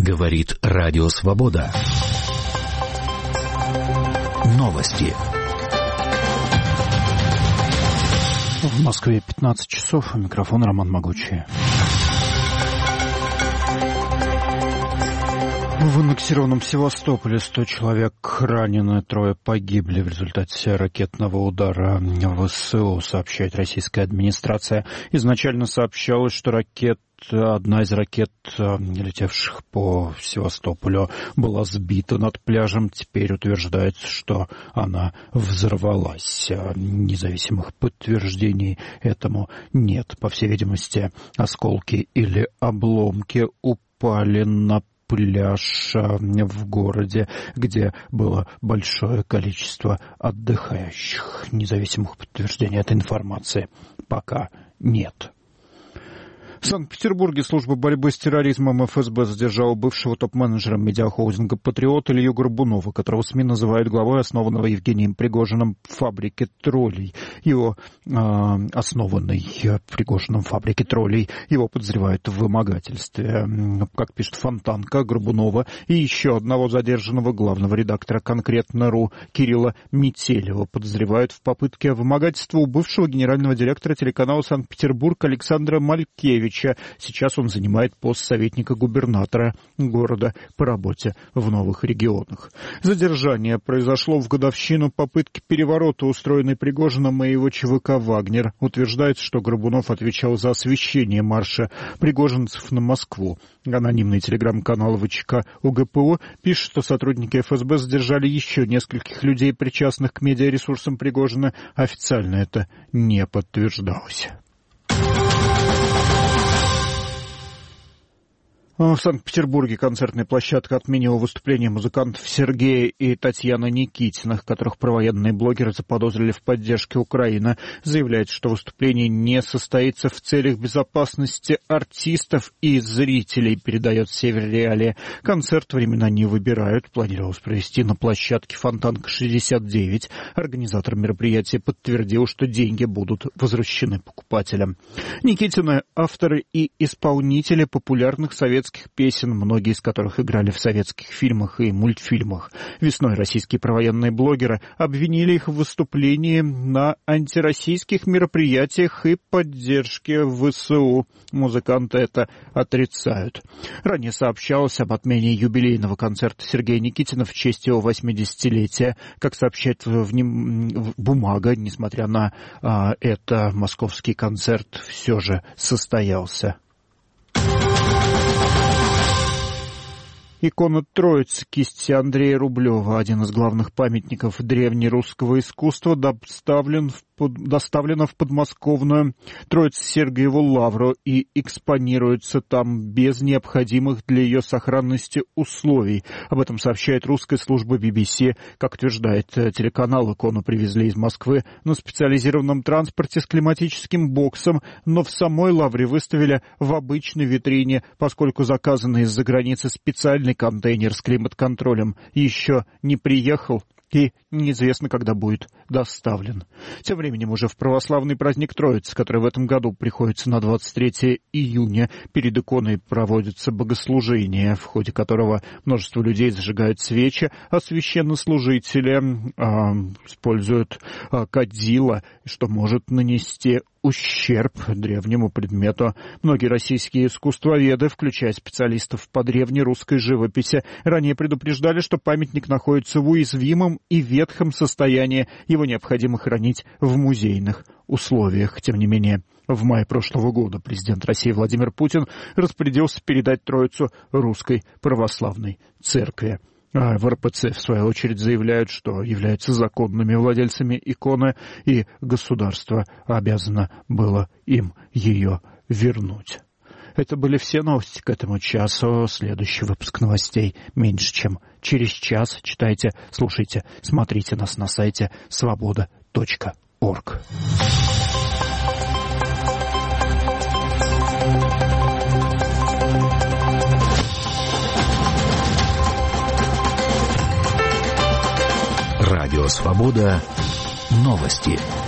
Говорит Радио Свобода. Новости. В Москве 15 часов. Микрофон Роман Могучий. В аннексированном Севастополе 100 человек ранены, 3 погибли в результате ракетного удара ВСУ, сообщает российская администрация. Изначально сообщалось, что одна из ракет, летевших по Севастополю, была сбита над пляжем. Теперь утверждается, что она взорвалась. Независимых подтверждений этому нет. По всей видимости, осколки или обломки упали на пляж в городе, где было большое количество отдыхающих. Независимых подтверждений этой информации пока нет. В Санкт-Петербурге служба борьбы с терроризмом ФСБ задержала бывшего топ-менеджера медиахолдинга «Патриот» Илью Горбунова, которого СМИ называют главой основанного Евгением Пригожиным фабрики троллей. Его подозревают в вымогательстве. Как пишет Фонтанка, Горбунова и еще одного задержанного главного редактора «Конкретно.ру» Кирилла Метелева подозревают в попытке вымогательства у бывшего генерального директора телеканала «Санкт-Петербург» Александра Малькевича. Сейчас он занимает пост советника губернатора города по работе в новых регионах. Задержание произошло в годовщину попытки переворота, устроенной Пригожиным и его ЧВК «Вагнер». Утверждается, что Горбунов отвечал за освещение марша пригожинцев на Москву. Анонимный телеграм-канал ВЧК УГПУ пишет, что сотрудники ФСБ задержали еще нескольких людей, причастных к медиаресурсам Пригожина. Официально это не подтверждалось. В Санкт-Петербурге концертная площадка отменила выступление музыкантов Сергея и Татьяны Никитиных, которых провоенные блогеры заподозрили в поддержке Украины. Заявляется, что выступление не состоится в целях безопасности артистов и зрителей, передает Север Реалия. Концерт времена не выбирают. Планировалось провести на площадке Фонтанка-69. Организатор мероприятия подтвердил, что деньги будут возвращены покупателям. Никитины — авторы и исполнители популярных советских песен, многие из которых играли в советских фильмах и мультфильмах. Весной российские провоенные блогеры обвинили их в выступлении на антироссийских мероприятиях и поддержке ВСУ. Музыканты это отрицают. Ранее сообщалось об отмене юбилейного концерта Сергея Никитина в честь его 80-летия. Как сообщает «Бумага», несмотря на это, московский концерт все же состоялся. Икона Троицы кисти Андрея Рублева, один из главных памятников древнерусского искусства, доставлена в подмосковную Троице-Сергиеву лавру и экспонируется там без необходимых для ее сохранности условий. Об этом сообщает русская служба BBC. Как утверждает телеканал, икону привезли из Москвы на специализированном транспорте с климатическим боксом, но в самой лавре выставили в обычной витрине, поскольку заказанный из-за границы специальный контейнер с климат-контролем еще не приехал и неизвестно, когда будет доставлен. Тем временем уже в православный праздник Троицы, который в этом году приходится на 23 июня, перед иконой проводится богослужение, в ходе которого множество людей зажигают свечи, а священнослужители используют кадила, что может нанести ущерб древнему предмету. Многие российские искусствоведы, включая специалистов по древнерусской живописи, ранее предупреждали, что памятник находится в уязвимом и ветхом состоянии. Его необходимо хранить в музейных условиях. Тем не менее, в мае прошлого года президент России Владимир Путин распорядился передать Троицу Русской Православной Церкви. А в РПЦ, в свою очередь, заявляют, что являются законными владельцами иконы, и государство обязано было им ее вернуть. Это были все новости к этому часу. Следующий выпуск новостей меньше, чем через час. Читайте, слушайте, смотрите нас на сайте svoboda.org. Радио Свобода. Новости.